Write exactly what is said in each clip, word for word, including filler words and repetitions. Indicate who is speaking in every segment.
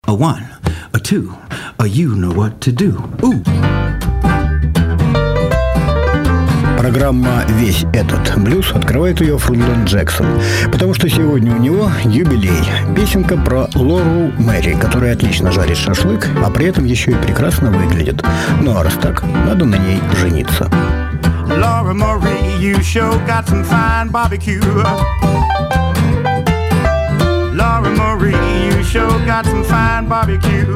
Speaker 1: A one, a two, a you know what to do. Ooh.
Speaker 2: Программа «Весь этот блюз» открывает ее Фрутленд Джексон, потому что сегодня у него юбилей. Песенка про Лору Мэри, которая отлично жарит шашлык, а при этом еще и прекрасно выглядит. Ну а раз так, надо на ней жениться.
Speaker 3: Laura Marie, you sure got some fine barbecue. Laura Marie, you sure got some fine barbecue.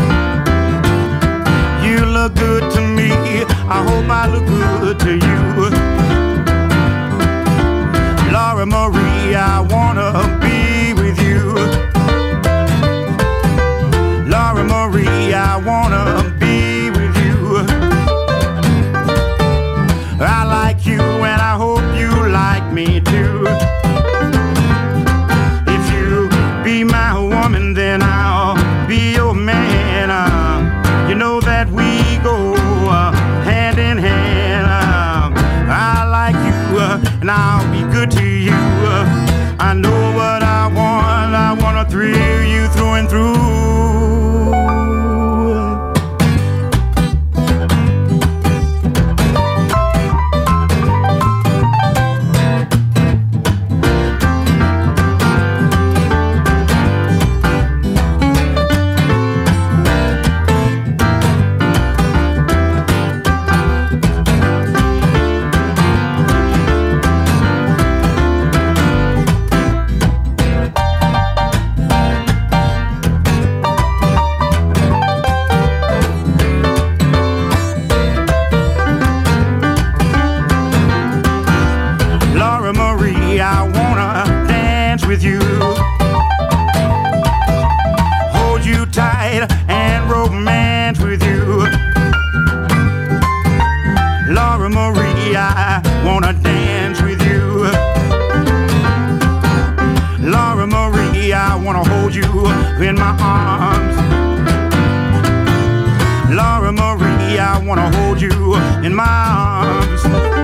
Speaker 3: You look good to me, I hope I look good to you. Laura Marie, I wanna be with you. Laura Marie, I wanna be with you. I like you and I hope you like me too. If you be my woman, then I'll be your man. Uh, you know that we go uh, hand in hand. Uh, I like you uh, and I'll be good to you. Uh, I know what I want. I wanna thrill you through and through. In my arms, Laura Marie, I wanna hold you in my arms.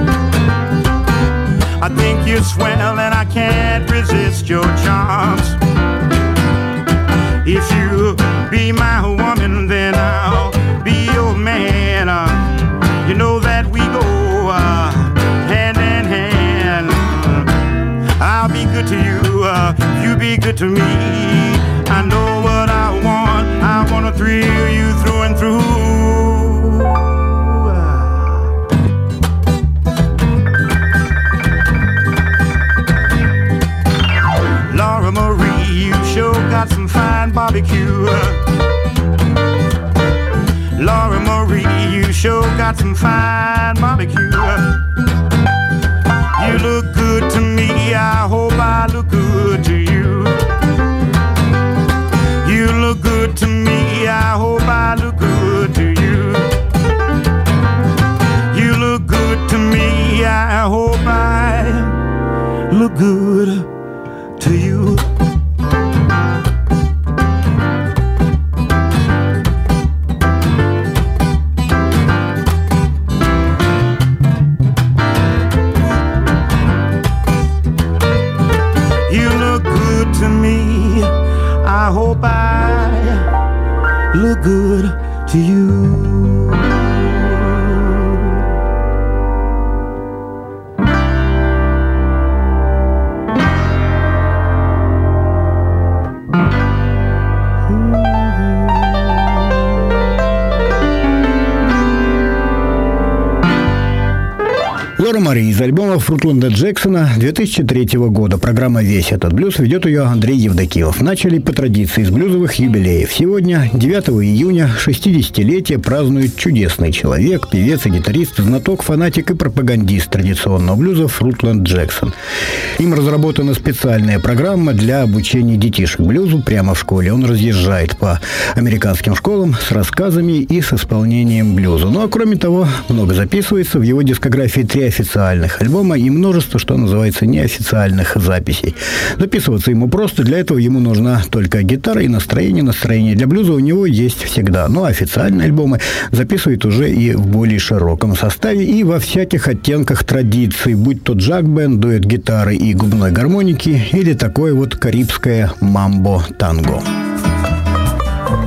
Speaker 3: I think you're swell and I can't resist your charms. If you be my woman, then I'll be your man. Uh, you know that we go uh, hand in hand. I'll be good to you, uh, you be good to me. I know what I want, I wanna thrill you through and through. Laura Marie, you sure got some fine barbecue. Laura Marie, you sure got some fine barbecue. You look good to me, I hope I look good to you. You look good to me, I hope I look good to you. You look good to me, I hope I look good to you. You look good to me, I hope I look good to you.
Speaker 2: Лора Мари из альбома Фрутленда Джексона две тысячи третьего года. Программа «Весь этот блюз» ведет ее Андрей Евдокимов. Начали по традиции с блюзовых юбилеев. Сегодня, девятого июня, шестидесятилетие празднует чудесный человек, певец и гитарист, знаток, фанатик и пропагандист традиционного блюза Фрутленд Джексон. Им разработана специальная программа для обучения детишек блюзу прямо в школе. Он разъезжает по американским школам с рассказами и с исполнением блюза. Ну а кроме того, много записывается. В его дискографии три официальных альбома и множество, что называется, неофициальных записей. Записываться ему просто, для этого ему нужна только гитара и настроение. Настроение для блюза у него есть всегда. Но официальные альбомы записывает уже и в более широком составе и во всяких оттенках традиций, будь то джаг-бенд, дуэт гитары и губной гармоники или такое вот карибское мамбо-танго.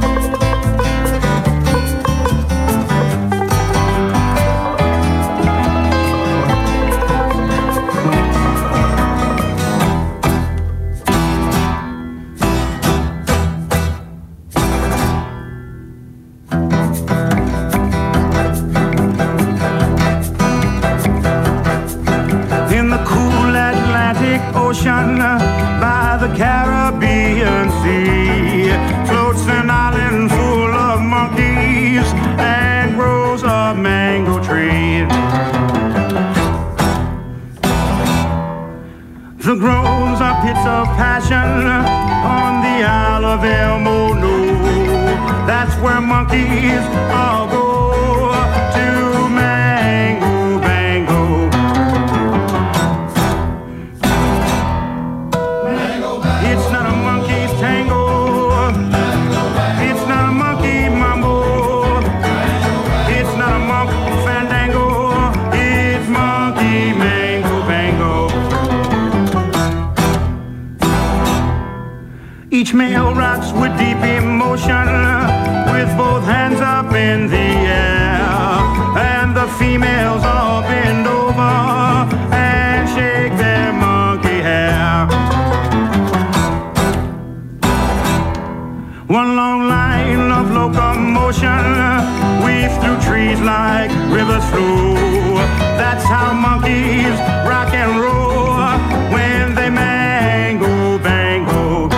Speaker 3: ocean by the Caribbean Sea floats an island full of monkeys and grows a mango tree. The groves are pits of passion on the Isle of El Mono. That's where monkeys all go to mango bango. Mango, bango. It's not a monkey's tango. Mango, it's not a monkey mambo. Mango, it's not a monk fandango. It's monkey mango bango. Each male rocks with deep emotion, with both hands up in the air, and the females all bend over and shake their monkey hair. One long line of locomotion weaves through trees like rivers flow. That's how monkeys rock and roll when they mango bango.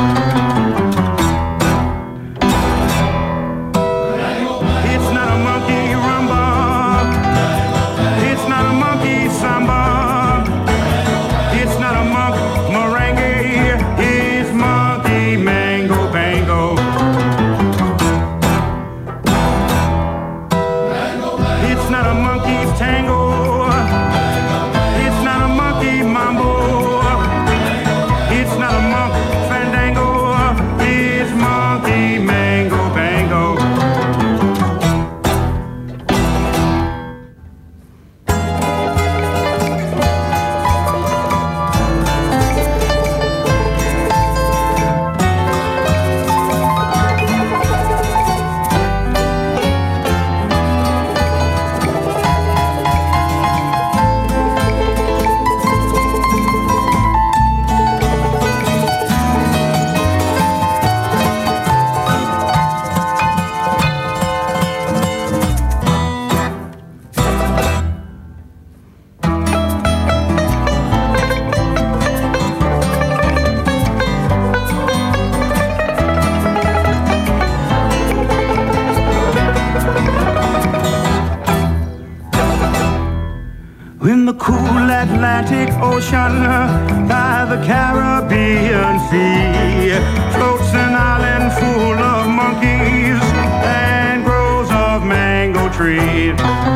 Speaker 3: In the cool Atlantic Ocean by the Caribbean Sea floats an island full of monkeys and groves of mango trees.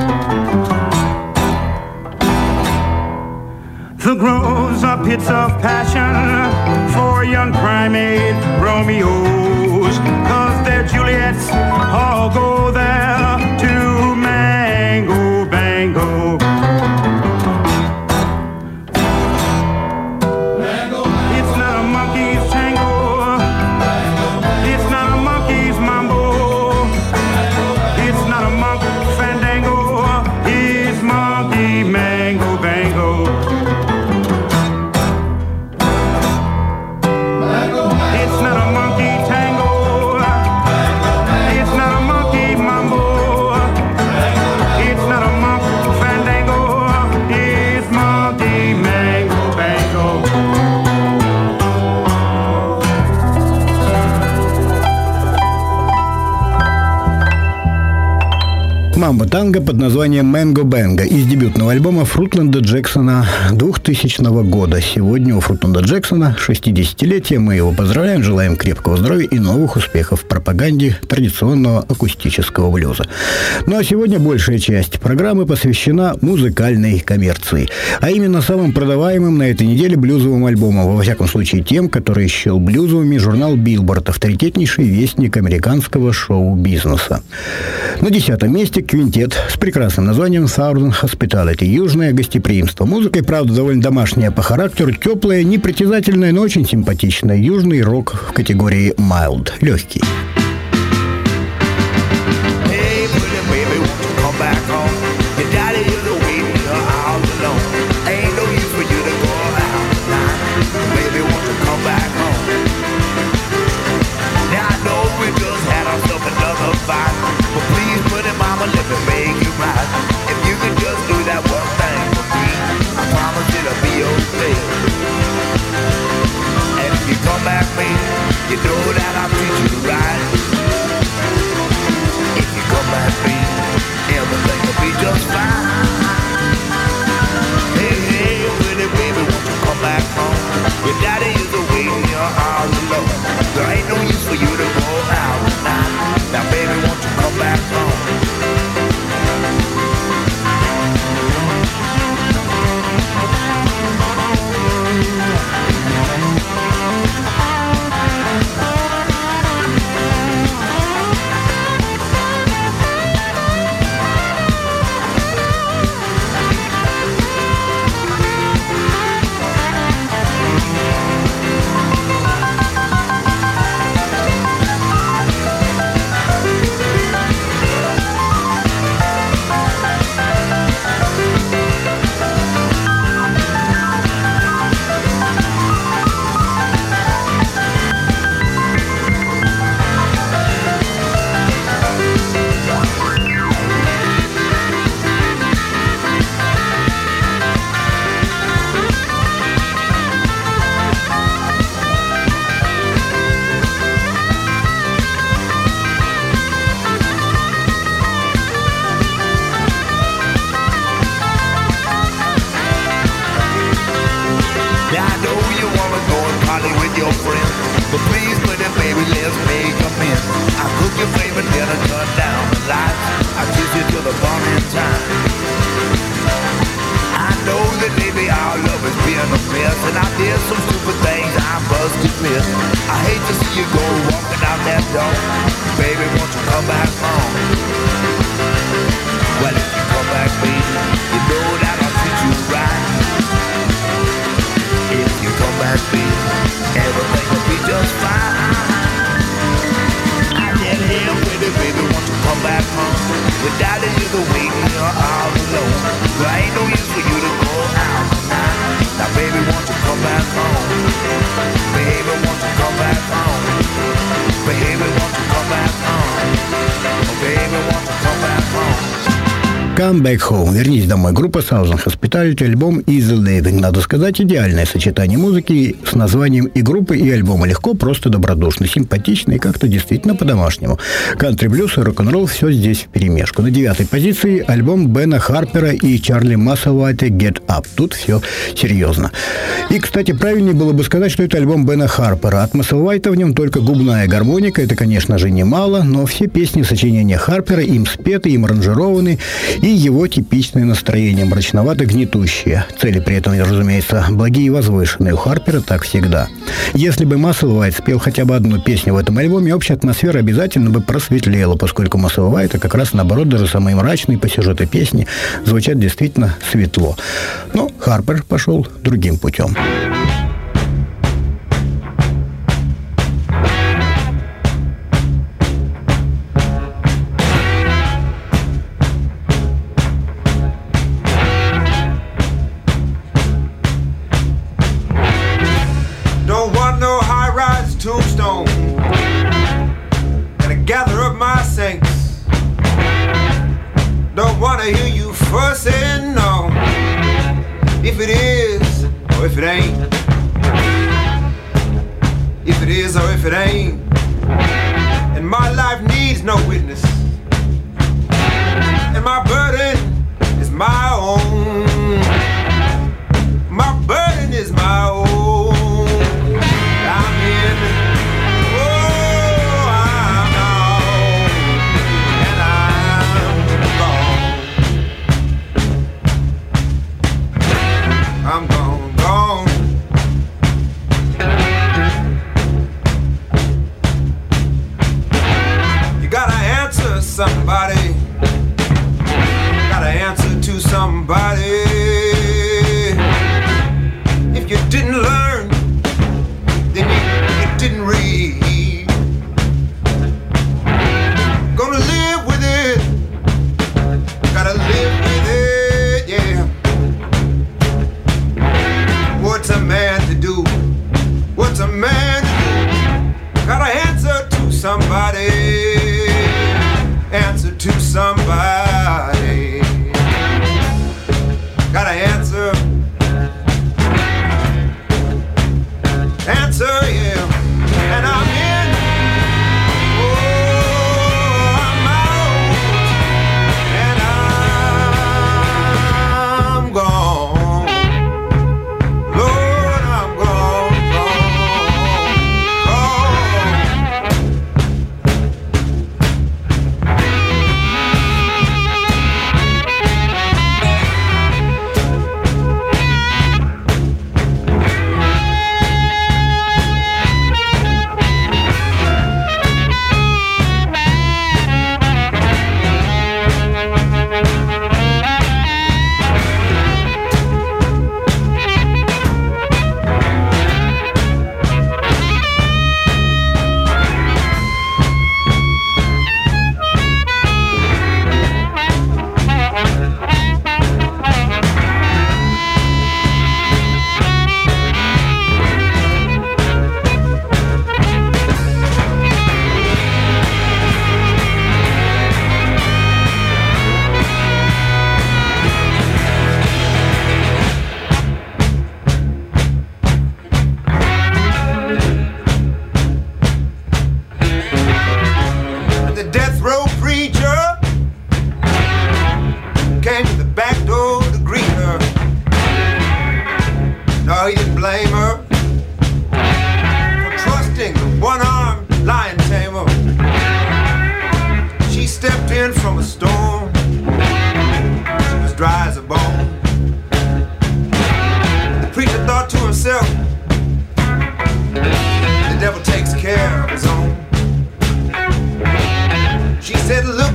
Speaker 3: The groves are pits of passion for young primate Romeos, 'cause their Juliets all go there to mango bango.
Speaker 2: Мамбо-танго под названием «Мэнго Бэнго» из дебютного альбома Фрутланда Джексона двухтысячного года. Сегодня у Фрутланда Джексона шестидесятилетие. Мы его поздравляем, желаем крепкого здоровья и новых успехов в пропаганде традиционного акустического блюза. Ну а сегодня большая часть программы посвящена музыкальной коммерции. А именно самым продаваемым на этой неделе блюзовым альбомом. Во всяком случае тем, который счел блюзовыми журнал Billboard, авторитетнейший вестник американского шоу-бизнеса. На десятом месте квинтет с прекрасным названием Southern Hospitality. Южное гостеприимство. Музыка, и правда, довольно домашняя по характеру, теплая, непритязательная, но очень симпатичная. Южный рок в категории mild, легкий.
Speaker 4: If you can just do that one thing for me, I promise it'll be okay. don't, baby, won't you come back home? Well, if you come back, baby, you know that I'll treat you right. If you come back, baby, everything will be just fine. I said, hey, baby, baby, won't you come back home? Without a nigga waiting, you're all alone. There ain't no use for you to go out tonight. Now, baby, won't you come back home? Baby, won't you come back home? Baby, won't you come back home? Oh, baby, won't you come back home?
Speaker 2: Come Back Home. Вернись домой. Группа Southern Hospitality, альбом Easy Living. Надо сказать, идеальное сочетание музыки с названием и группы, и альбома. Легко, просто добродушно, симпатично и как-то действительно по-домашнему. Кантри, блюз и рок-н-ролл — все здесь вперемешку. На девятой позиции альбом Бена Харпера и Чарли Массавайта «Get Up». Тут все серьезно. И, кстати, правильнее было бы сказать, что это альбом Бена Харпера. От Массавайта в нем только губная гармоника. Это, конечно же, немало, но все песни сочинения Харпера им спеты, им аранжированы, и его типичное настроение, мрачновато-гнетущее. Цели при этом, разумеется, благие и возвышенные. У Харпера так всегда. Если бы Маслвайт спел хотя бы одну песню в этом альбоме, общая атмосфера обязательно бы просветлела, поскольку Маслвайт, как раз наоборот, даже самые мрачные по сюжету песни звучат действительно светло. Но Харпер пошел другим путем.
Speaker 3: Tombstone, and I gather up my saints. Don't wanna hear you fussing, no. If it is, or if it ain't. If it is, or if it ain't. And my life needs no witness. And my burden is my own. My burden is my own. I'm gone, gone. You gotta answer somebody. Gotta answer to somebody. If you didn't learn, then you, you didn't read. Gonna live with it. Gotta live with it, yeah. What's a man to do? What's a man to do? Gotta answer to somebody. Answer to somebody. Gotta answer. Answer, yeah. And I'm in. Oh, I'm out. And I'm gone. Lord, I'm gone, gone,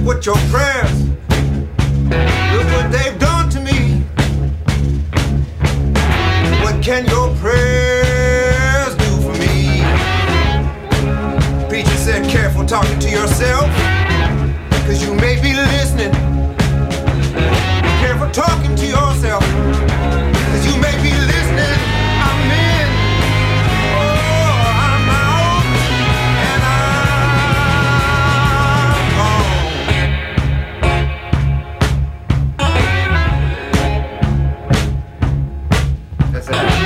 Speaker 5: what your prayers, look what they've done to me. What can your prayers do for me? Preacher said, careful talking to yourself, cause you may be listening. Careful talking to yourself, cause you may be listening. I'm in, oh, I'm out, and I'm gone. That's it.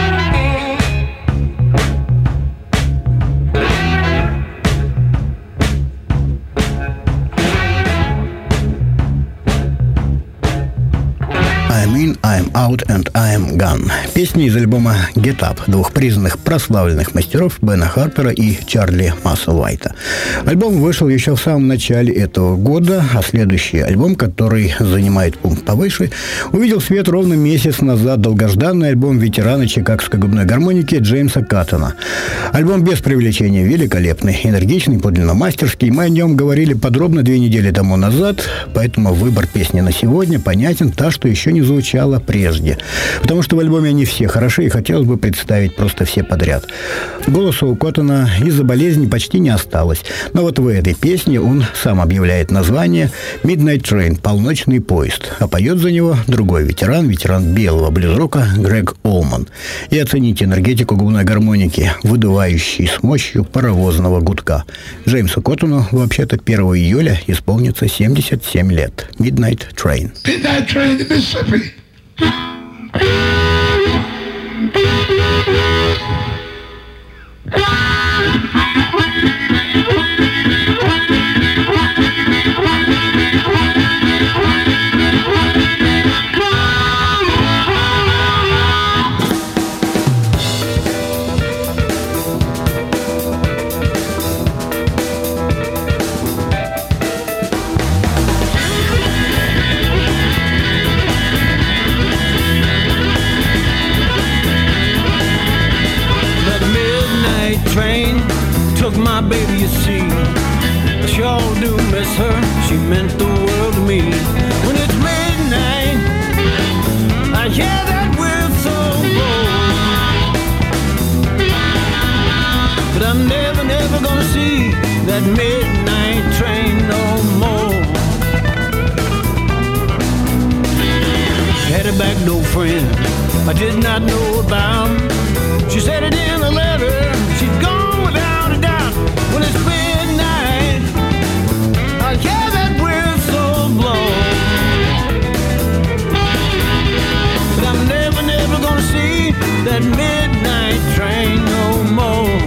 Speaker 2: I'm in, I'm out and I'm gone. Песни из альбома Get Up двух признанных прославленных мастеров Бена Харпера и Чарли Масселвайта. Альбом вышел еще в самом начале этого года, а следующий альбом, который занимает пункт повыше, увидел свет ровно месяц назад. Долгожданный альбом ветерана чикагской губной гармоники Джеймса Каттона. Альбом без привлечения великолепный, энергичный, подлинно мастерский. Мы о нем говорили подробно две недели тому назад, поэтому выбор песни на сегодня понятен, та, что еще не звучала прежде. Потому что в альбоме они все хороши, и хотелось бы представить просто все подряд. Голоса у Коттона из-за болезни почти не осталось. Но вот в этой песне он сам объявляет название «Midnight Train» – «Полночный поезд», а поет за него другой ветеран, ветеран белого блюз-рока Грег Олман. И оцените энергетику губной гармоники, выдувающей с мощью паровозного гудка. Джеймсу Коттону вообще-то первого июля исполнится семьдесят семь лет. «Midnight Train».
Speaker 6: Midnight Train to Mississippi.
Speaker 7: My baby, you see, I sure do miss her. She meant the world to me. When it's midnight, I hear that whistle blow. But I'm never, never gonna see that midnight train no more. Had a back door friend I did not know about. She said it in a letter. She's gone without a doubt. When it's midnight, I hear that whistle blow. But I'm never, never gonna see that midnight train no more.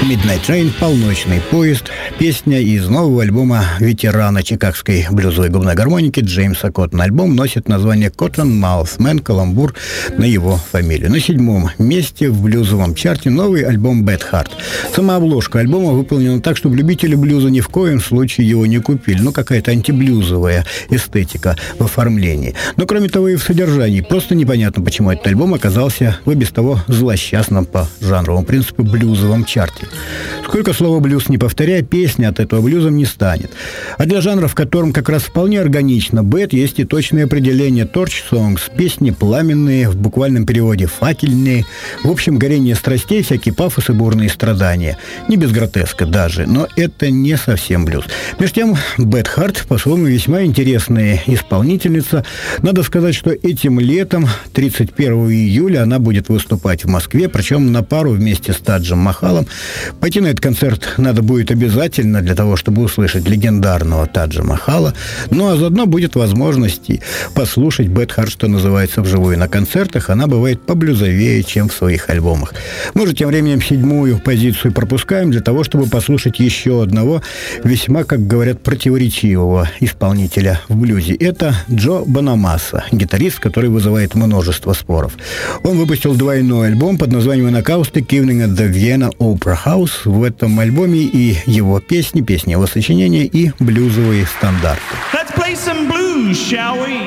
Speaker 2: Midnight Train, полночный поезд, песня из нового альбома ветерана чикагской блюзовой губной гармоники Джеймса Коттона. Альбом носит название Cottonmouth Man, каламбур на его фамилию. На седьмом месте в блюзовом чарте новый альбом Beth Hart. Сама обложка альбома выполнена так, чтобы любители блюза ни в коем случае его не купили. Ну, какая-то антиблюзовая эстетика в оформлении. Но, кроме того, и в содержании. Просто непонятно, почему этот альбом оказался в и без того злосчастном по жанровому принципу блюзовом чарте. Сколько слова «блюз» не повторяя, песня от этого блюзом не станет. А для жанра, в котором как раз вполне органично Бет, есть и точное определение torch songs, песни пламенные, в буквальном переводе факельные, в общем, горение страстей, всякие пафосы, бурные страдания. Не без гротеска даже, но это не совсем блюз. Между тем, Бет Харт, по-своему, весьма интересная исполнительница. Надо сказать, что этим летом, тридцать первого июля, она будет выступать в Москве, причем на пару вместе с Таджем Махалом. Пойти на этот концерт надо будет обязательно для того, чтобы услышать легендарного Таджа Махала. Ну, а заодно будет возможность послушать Бет Харт, что называется, вживую. На концертах она бывает поблюзовее, чем в своих альбомах. Мы же тем временем седьмую позицию пропускаем для того, чтобы послушать еще одного весьма, как говорят, противоречивого исполнителя в блюзе. Это Джо Бонамасса, гитарист, который вызывает множество споров. Он выпустил двойной альбом под названием Acoustic Evening at the Vienna Opera House. В этом альбоме и его песни, песни его сочинения, и блюзовые стандарты.
Speaker 8: Let's play some blues, shall we?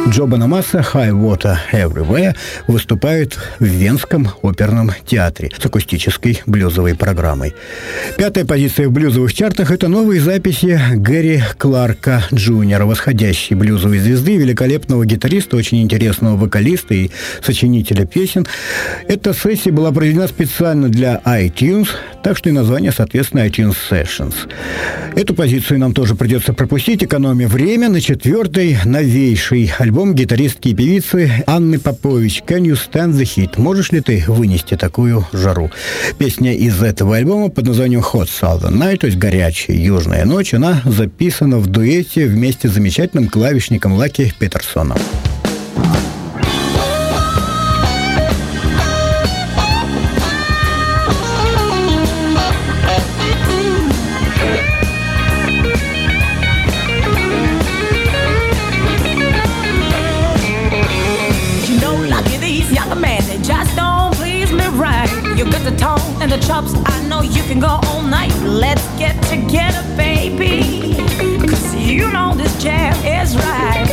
Speaker 2: Джо Бонамасса «High Water Everywhere» выступает в Венском оперном театре с акустической блюзовой программой. Пятая позиция в блюзовых чартах – это новые записи Гэри Кларка Джуниора, восходящей блюзовой звезды, великолепного гитариста, очень интересного вокалиста и сочинителя песен. Эта сессия была проведена специально для iTunes, так что и название, соответственно, iTunes Sessions. Эту позицию нам тоже придется пропустить, экономя время. На четвертой новейший альбом гитаристки и певицы Анны Попович «Can You Stand the Heat?» «Можешь ли ты вынести такую жару?» Песня из этого альбома под названием Hot Southern Night, то есть «Горячая южная ночь», она записана в дуэте вместе с замечательным клавишником Лаки Петерсоном.
Speaker 9: And the chops, I know you can go all night. Let's get together, baby, 'cause you know this jam is right.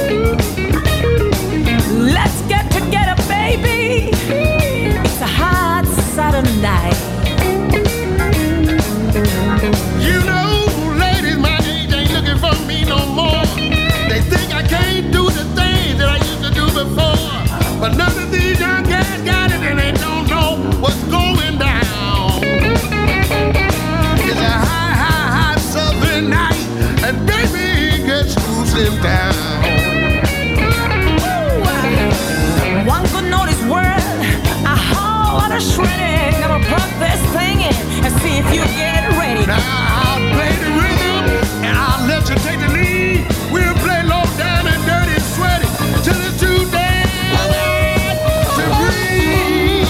Speaker 9: Let's get together, baby. It's a hot Saturday night.
Speaker 5: You know, ladies my age ain't looking for me no more. They think I can't do the things that I used to do before. But none of these young guys got it and they don't know what's going down. And baby gets cruising down.
Speaker 9: Ooh, one could know this word, a whole lot of shredding. Gonna plug this thing in and see if you get ready.
Speaker 5: Now I'll play the rhythm and I'll let you take the lead. We'll play low down and dirty and sweaty till it's too damn to breathe.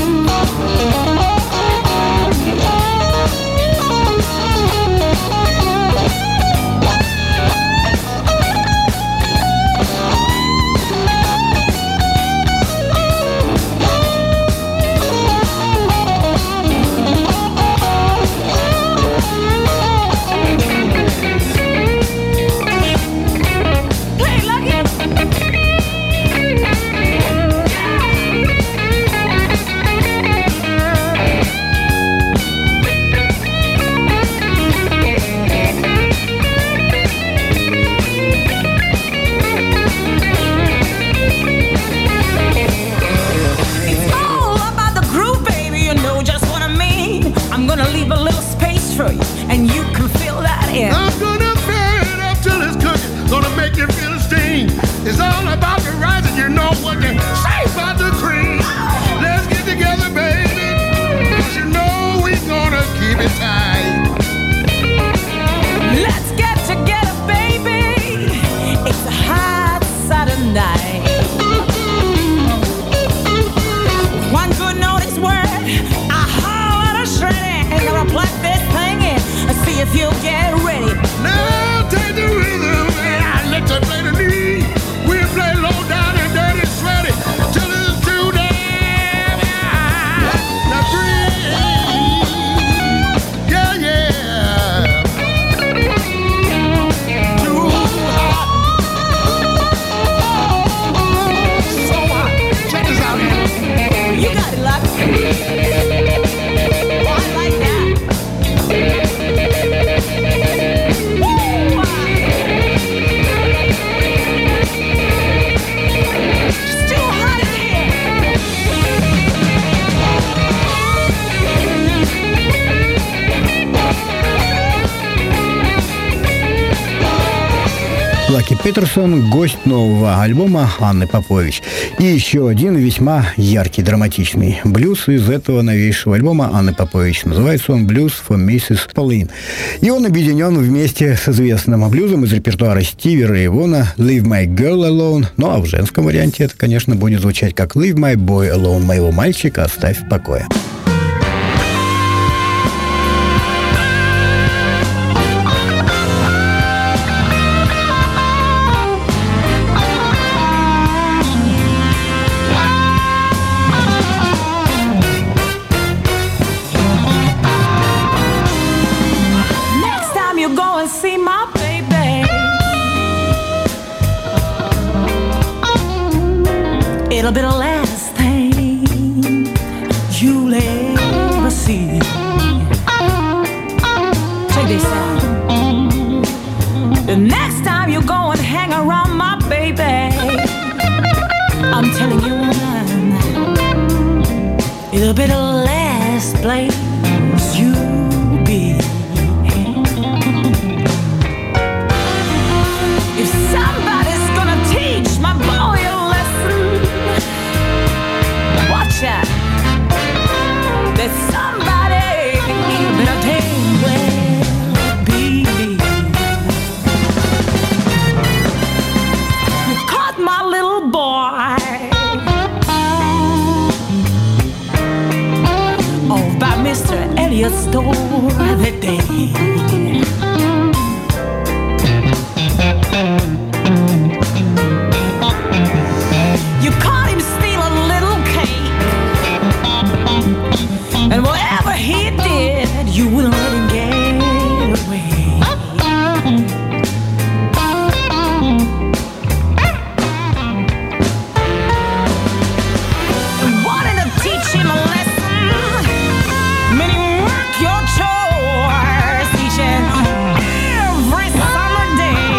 Speaker 9: And you can feel that in.
Speaker 5: I'm gonna burn it up till it's cooking. Gonna make you feel the steam. It's all about the rising. You know what they say about the cream. Let's get together, baby. 'Cause you know we're gonna keep it tight.
Speaker 9: Let's get together, baby. It's a hot Saturday night. One good notice word, a whole lot of shredding. Gonna plug this thing in and see if you get ready.
Speaker 5: Now take the rhythm and I let you play the lead. We'll play low down and dirty sweaty till it's too damn high. Now breathe, yeah, yeah. Too hot, so hot. Check this out, man.
Speaker 9: You got it, love.
Speaker 2: Лаки Петерсон – гость нового альбома Анны Попович. И еще один весьма яркий, драматичный блюз из этого новейшего альбома Анны Попович. Называется он «Blues for миссис Pauline». И он объединен вместе с известным блюзом из репертуара Стиви Рэй Вона «Leave my girl alone». Ну а в женском варианте это, конечно, будет звучать как «Leave my boy alone». «Моего мальчика оставь в покое».
Speaker 9: See my baby. It'll be the last thing you'll ever see. Check this out. The next time you go and hang around my baby, I'm telling you one, it'll be the last place you'll be. If somebody's gonna teach my boy a lesson, watch out. There's somebody better take well be. You caught my little boy off by Mister Elliott's store that day. You caught him steal a little cake, and whatever he did, you wouldn't let him get away. And wanted to teach him a lesson, many work your chores, teaching every summer day.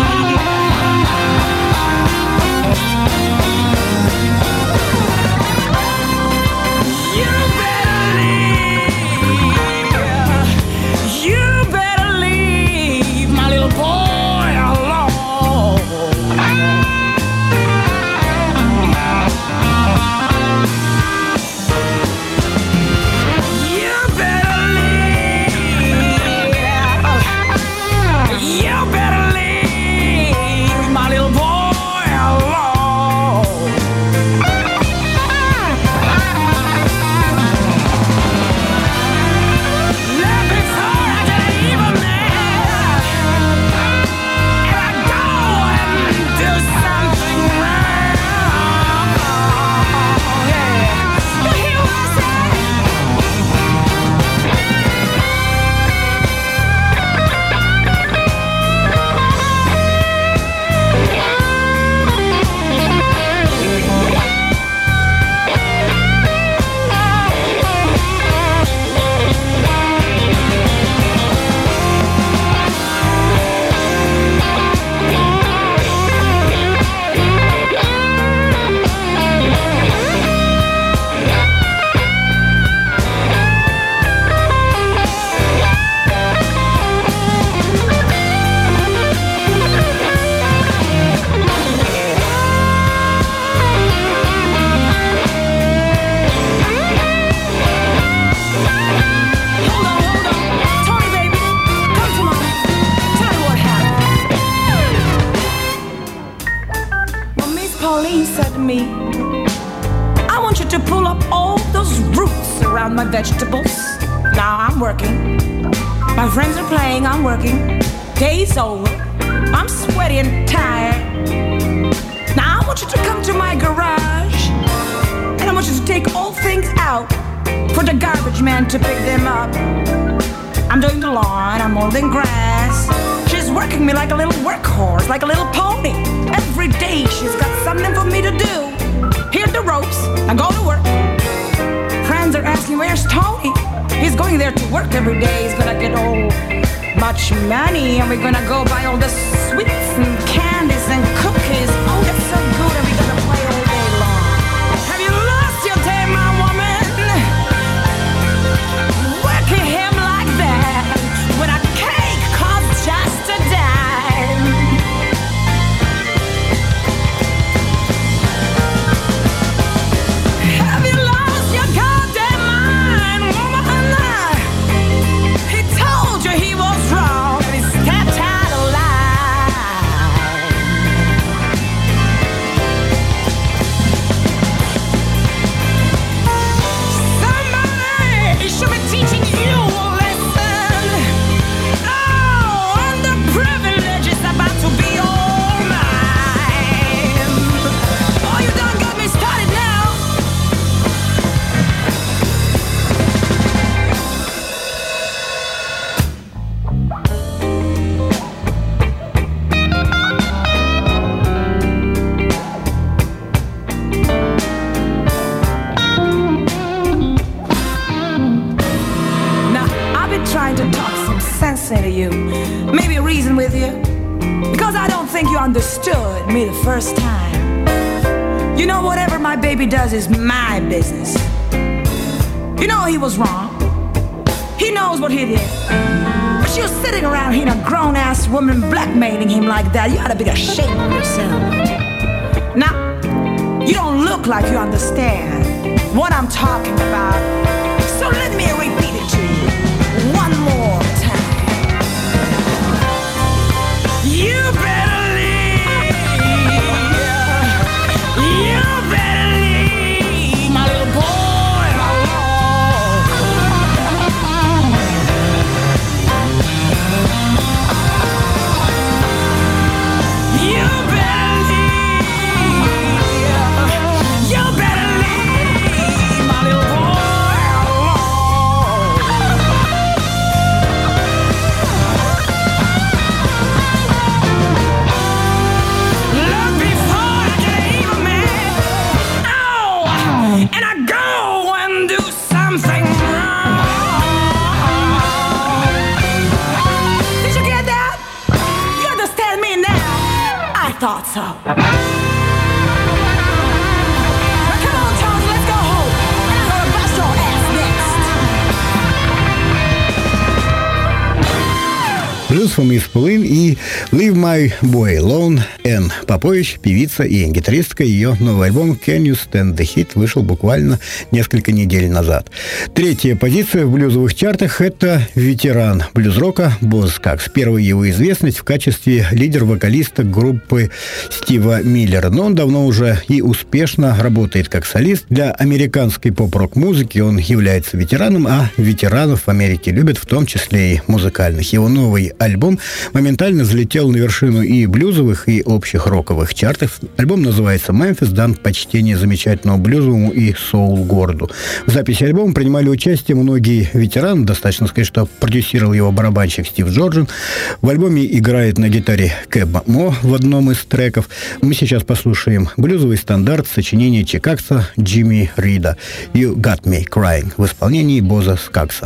Speaker 9: You better leave, you better leave my little boy alone. You better leave, you better leave my little boy alone. Let me before I get even mad, and I go and do something wrong. Yeah, you hear what I say? Hold on, hold on. Tony, baby, come to mama. Tell me what happened. Well, Miss Pauline said to me, I want you to pull up all those roots around my vegetables. Now I'm working. My friends are playing, I'm working. Day's over. I'm sweaty and tired. Now I want you to come to my garage, and I want you to take all things out for the garbage man to pick them up. I'm doing the lawn, I'm mowing grass. She's working me like a little workhorse, like a little pony. Every day she's got something for me to do. Here are the ropes, I go to work. Friends are asking, where's Tony? He's going there to work every day. He's gonna get all much money, and we're gonna go buy all the sweets and candies and cookies. Oh, that's so good, and we're gonna play all day long. Have you lost your day, my woman? Working him like that when a cake costs just a dime. Have you lost your goddamn mind, woman? He told you he was wrong, and he stepped out of line. think you understood me the first time. You know, whatever my baby does is my business. You know he was wrong. He knows what he did. But you're sitting around here, a grown-ass woman blackmailing him like that. You ought to be ashamed of yourself. Now, you don't look like you understand what I'm talking about. So let me repeat it to you one more time. You better leave. You better leave my little boy alone. You better leave. You better leave my little boy alone. Look before I get even mad. Oh, and I go and do something wrong. Did you get that? You understand me now? I thought so. Now come on, Charles, let's go home. I'm gonna bust your ass next.
Speaker 2: Блюз Фомис Пулин и Leave My Boy Alone. Энн Попович, певица и гитаристка. Ее новый альбом Can You Stand the Heat вышел буквально несколько недель назад. Третья позиция в блюзовых чартах – это ветеран блюз-рока Боз Скагс. Первая его известность в качестве лидер-вокалиста группы Стива Миллера. Но он давно уже и успешно работает как солист. Для американской поп-рок-музыки он является ветераном, а ветеранов в Америке любят, в том числе и музыкальных. Его новый альбом моментально взлетел на вершину и блюзовых, и общих роковых чартов. Альбом называется «Мемфис», дан почтение замечательному блюзовому и соул-городу. В записи альбома принимали участие многие ветераны. Достаточно сказать, что продюсировал его барабанщик Стив Джорджин. В альбоме играет на гитаре Кэб Мо в одном из треков. Мы сейчас послушаем блюзовый стандарт сочинения чикагца Джимми Рида «You Got Me Crying» в исполнении Боза Скагса.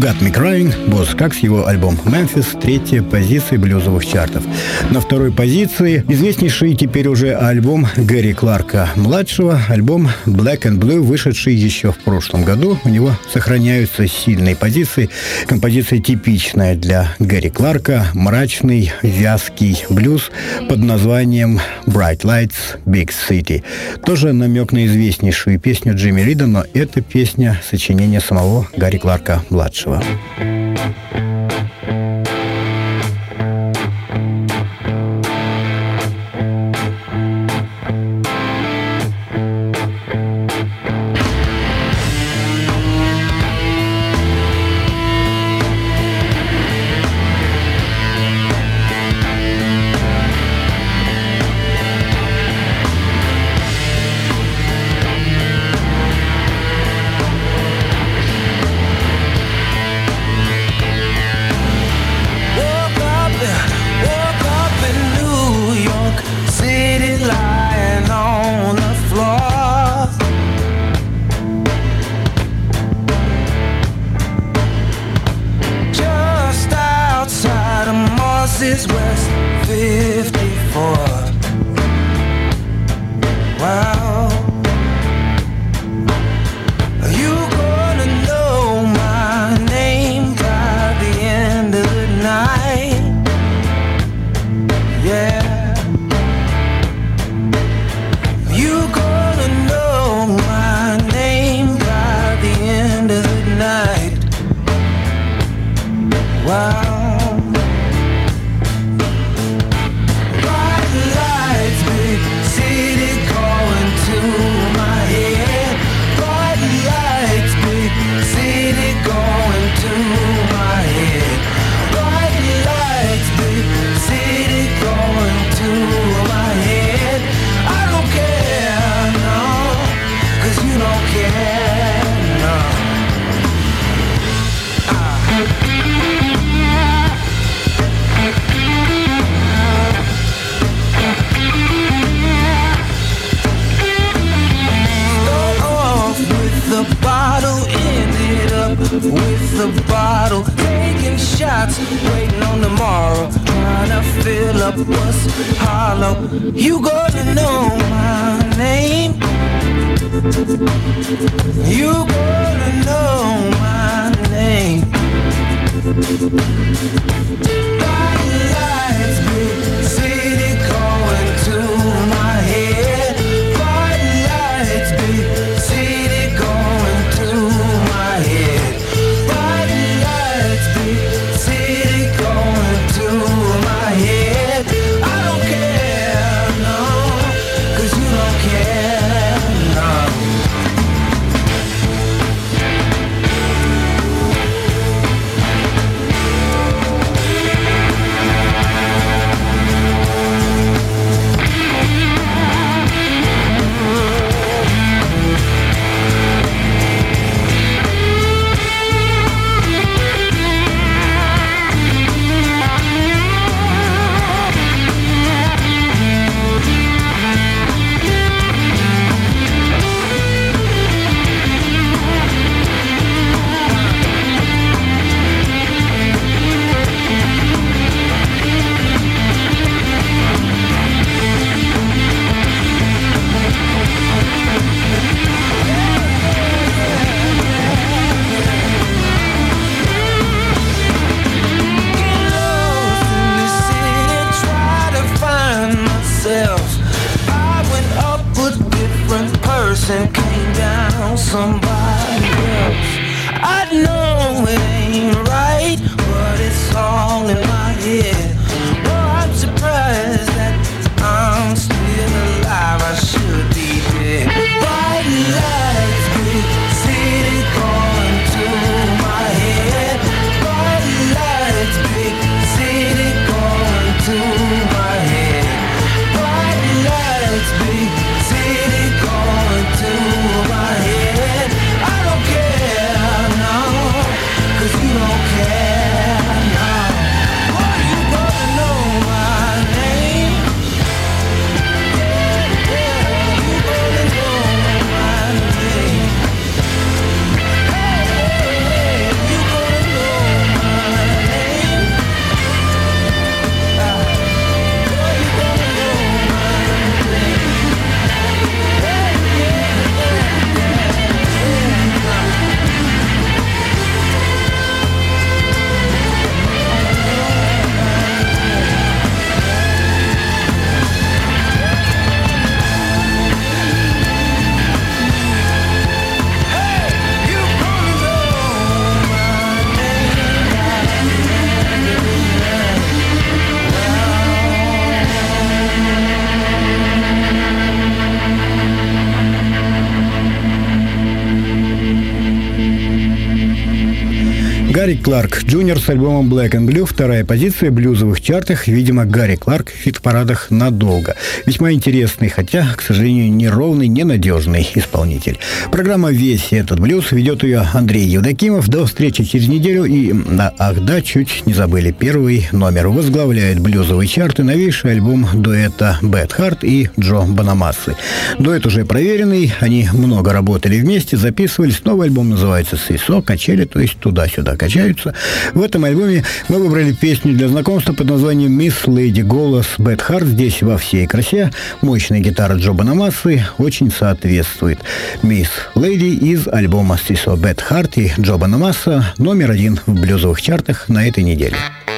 Speaker 2: Got Me Crying, Босс Скагс, его альбом «Мемфис», третья позиция блюзовых чартов. На второй позиции известнейший теперь уже альбом Гэри Кларка-младшего, альбом Black and Blue, вышедший еще в прошлом году. У него сохраняются сильные позиции. Композиция типичная для Гэри Кларка, мрачный, вязкий блюз под названием Bright Lights, Big City. Тоже намек на известнейшую песню Джимми Рида, но это песня сочинения самого Гарри Кларка-младшего.
Speaker 4: Cause
Speaker 2: Гарри Кларк Джуниор с альбомом Black and Blue. Вторая позиция в блюзовых чартах. Видимо, Гарри Кларк в хит-парадах надолго. Весьма интересный, хотя, к сожалению, неровный, ненадежный исполнитель. Программа «Весь этот блюз». Ведет ее Андрей Евдокимов. До встречи через неделю. И, ах да, чуть не забыли, первый номер возглавляет блюзовые чарты новейший альбом дуэта Бет Харт и Джо Бонамассы. Дуэт уже проверенный. Они много работали вместе, записывались. Новый альбом называется «Сисо», качели, то есть туда-сюда качаются. В этом альбоме мы выбрали песню для знакомства под названием «Мисс Леди». Голос Бет Харт здесь во всей красе. Мощная гитара Джо Бонамассы очень соответствует. «Мисс Леди» из альбома «Сисо». Бет Харт и Джо Бонамасса номер один в блюзовых чартах на этой неделе.